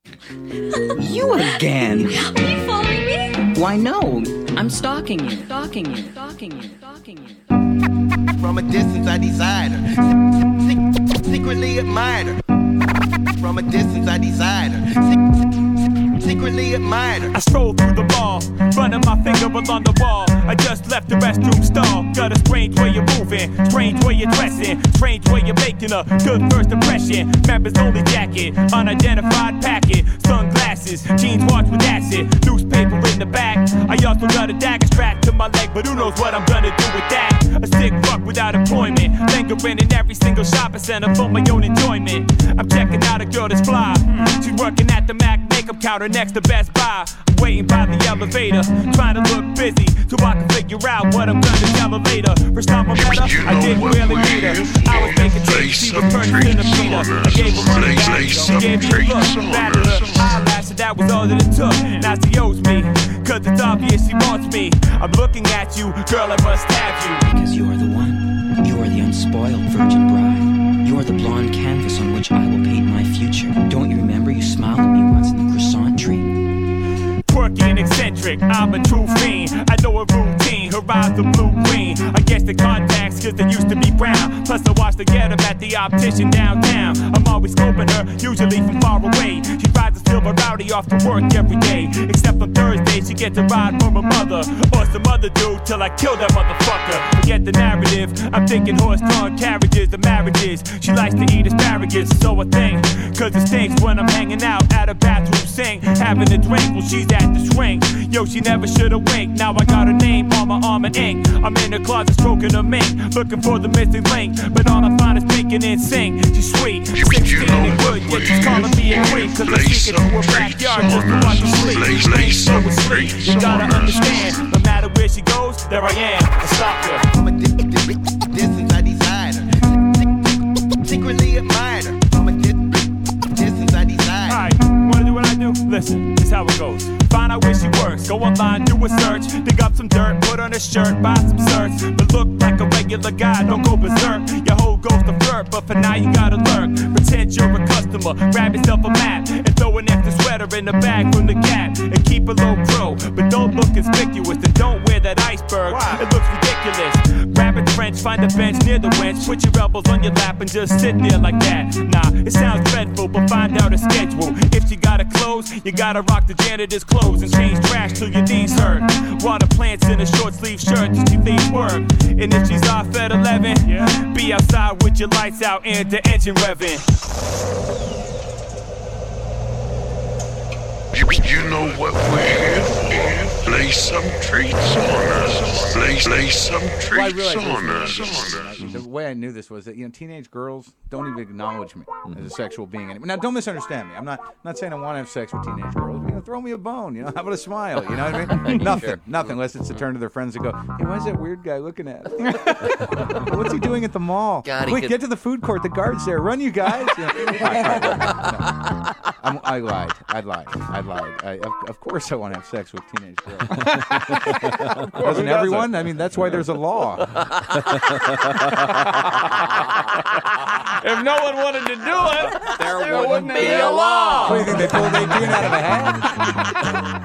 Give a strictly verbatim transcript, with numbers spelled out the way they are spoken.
You again. Are you following me? Why, no. I'm stalking you. Stalking you. Stalking you. Stalking you. From a distance, I desired her. Secretly admired her. From a distance, I desired her. Secretly admired her. I strolled through the mall, running my finger along the wall. I just left the restroom stall. Got a strange way of moving, strange way of dressing, strange way of making a good first impression. Members only jacket, unidentified packet, sunglasses, jeans washed with acid, newspaper in the back. I also got a dagger strapped to my leg, but who knows what I'm gonna do with that? A sick fuck without employment, lingering in every single shopping center for my own enjoyment. I'm checking out a girl that's fly. She's working at the Mac makeup counter next to Best Buy. I'm waiting by the elevator, trying to look busy so I can figure out what I'm gonna tell her later. First time I met her, I didn't really meet her. I was making drinks, she was purchasing a feeder. I gave her money back, she gave me a look, batted her eyelash, and that was all that it took. Now she owes me, cause it's obvious she wants me. I'm looking at you, girl, I must have you. Because you are the one. You are the unspoiled virgin bride. You are the blonde canvas on which I will paint my future. Don't you remember you smiled at me once in the croissant tree? Quirky and eccentric, I'm a true fiend. I know a routine, her eyes are blue-green. I guess the contacts, cause they used to be brown. Plus I watched her get them at the optician downtown. I'm always scoping her, usually from far away. She rides a silver Audi off to work every day. Except on Thursday, she gets a ride from her mother or some other dude till I kill that motherfucker. Forget the narrative, I'm thinking horse-drawn carriages and marriages. She likes to eat asparagus, so I think, cause it stinks when I'm hanging out at a bathroom sink, having a drink while she's at the shrink. Yo, she never should've winked. Now I got her name on my arm and ink. I'm in the closet stroking her mink, looking for the missing link. But all I find is pinking in sync. She's sweet, sixteen and good, yet she's calling me a creep. Cause I sneak into her backyard just to watch her sleep. Ain't so asleep, you gotta understand. No matter where she goes, there I am, a stalker. From a di- di- di- distance, I desired her. Secretly admired her. From a di- di- distance, I desired her. Alright, wanna do what I do? Listen, this is how it goes. Find out where she works, go online, do a search, dig up some dirt, put on a shirt, buy some shirts, but look like a regular guy, don't go berserk. Your whole goes to flirt, but for now you gotta lurk. Pretend you're a customer, grab yourself a map, and throw an extra sweater in the bag from the Gap, and keep a low pro, but don't look conspicuous, and don't wear that iceberg. Wow. It looks ridiculous. Grab a trench, find a bench near the wench, put your elbows on your lap and just sit there like that. Nah, it sounds dreadful, but find out her schedule. If she gotta close, you gotta rock the janitor's clothes and change trash till your knees hurt. Water plants in a short sleeve shirt till she leaves work. And if she's off at eleven, yeah, be outside with your lights out and the engine revving. You, you know what we're here for. Lay some treats on us. Lay, lay some treats well, on us. The way I knew this was that, you know, teenage girls don't even acknowledge me as a sexual being anymore. Now, don't misunderstand me. I'm not not saying I want to have sex with teenage girls. You know, throw me a bone. You know, how about a smile? You know what I mean? Nothing. Sure. Nothing, unless it's to turn to their friends and go, hey, why is that weird guy looking at us? What's he doing at the mall? God, Quick, could... get to the food court. The guard's there. Run, you guys. You know, no. I'm, I lied. I lied. I lied. I, of, of course I want to have sex with teenage girls. Doesn't everyone? I mean, that's why there's a law. If no one wanted to do it, there, there wouldn't, wouldn't be be a law. What do you think, they pulled eighteen out of a hat?